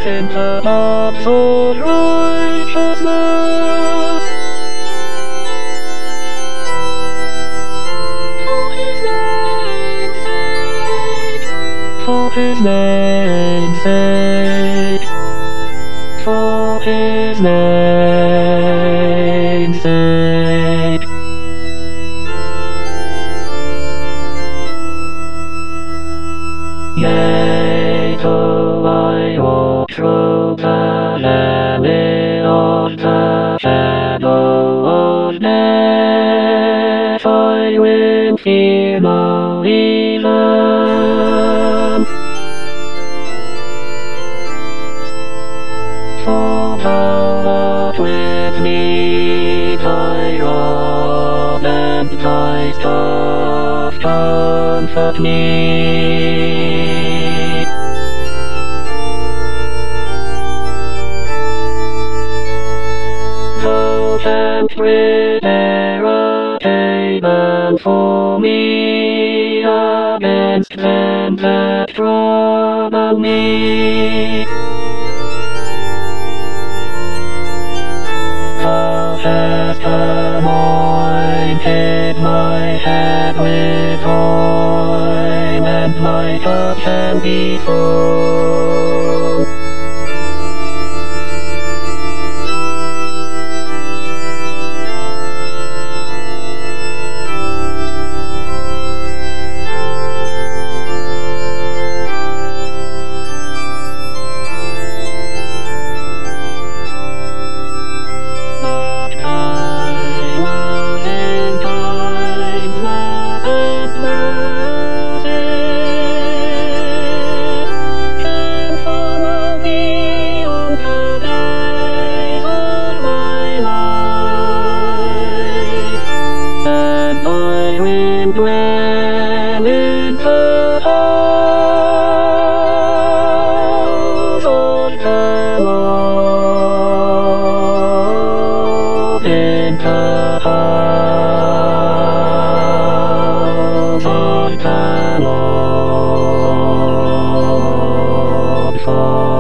in the paths of righteousness. For his name's sake, for his name's sake. Yea, though I walk through the valley of the shadow of death, I will fear no evil. For thou art with me, thy rod and thy staff comfort me. Thou canst prepare a table for me against them that trouble me. Thou hast anointed my head with oil, and my cup shall be full. Dwell in the house of the Lord, in the house of the Lord.